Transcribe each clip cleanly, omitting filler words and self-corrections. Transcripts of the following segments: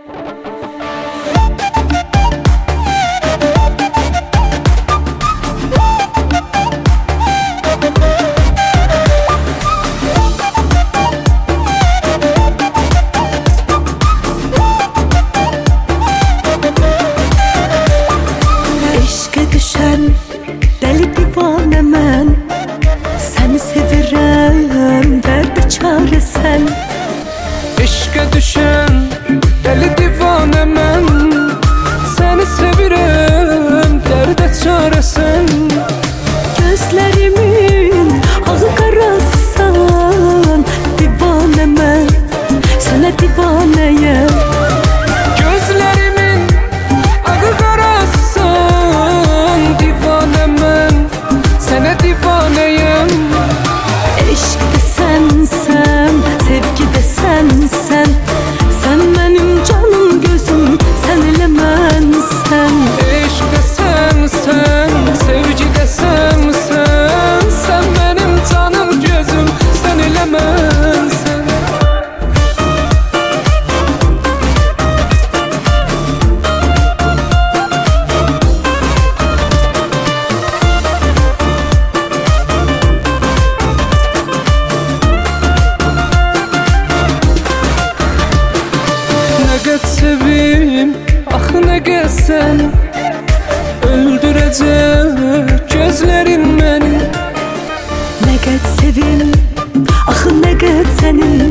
Deli divane mən, səni sevirəm, dərdə çarə sən. Eşqə düşən deli divane mən, səni sevirəm, dərdə çarə sən. Gözlərimin ağı qarasan, divane mən, sənə divanəyəm. Gözlərimin ağı qarasan, divane mən, sənə divanəyəm. Eşq də sənsən, sevgi də sənsən, sən mənim canım gözüm, sən elə mənsən. Eşq də sənsən, sevgi də sənsən, sən mənim canım gözüm, sən elə mənsən. Sevim, ah ne gelsen, öldürecek gözlerin beni. Ne gət sevim, ah ne gət səni,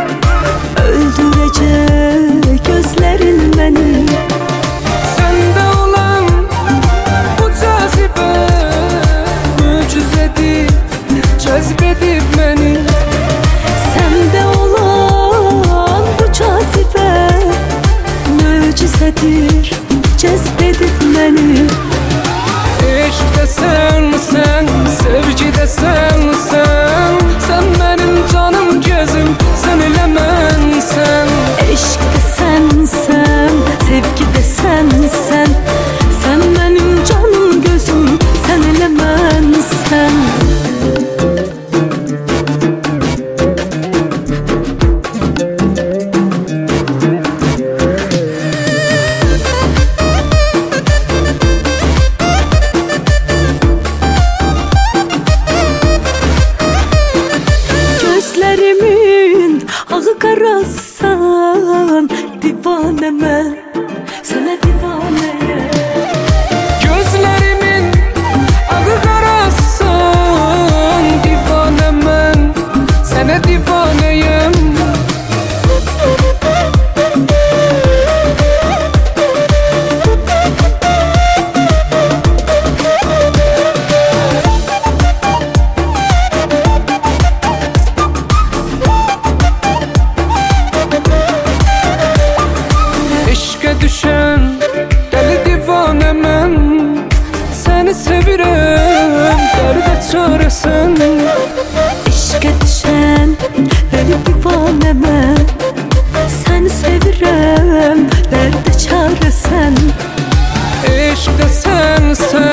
öldürecek gözlerin beni. Sende olan bu cazibe, mucizedir, cezbedip beni. Sende olan bu cazibe, mucizedir, cezbedip beni. Eşq də sənsən, sevgi də sənsən, sən mənim canım gözüm, sən elə mənsən. Eşq də sənsən, sevgi də sənsən, sən mənim canım gözüm, sən elə mənsən. Gözlərimin ağı qarasan, divane mən, sənə divanəyəm. Gözlərimin ağı qarasan, divane mən, sənə divanəyəm. Düşen deli divane mən, səni sevirəm, dərdə çarə sən. Eşqə düşən deli divane mən, səni sevirəm, dərdə çarə sən. Eşq də sənsən,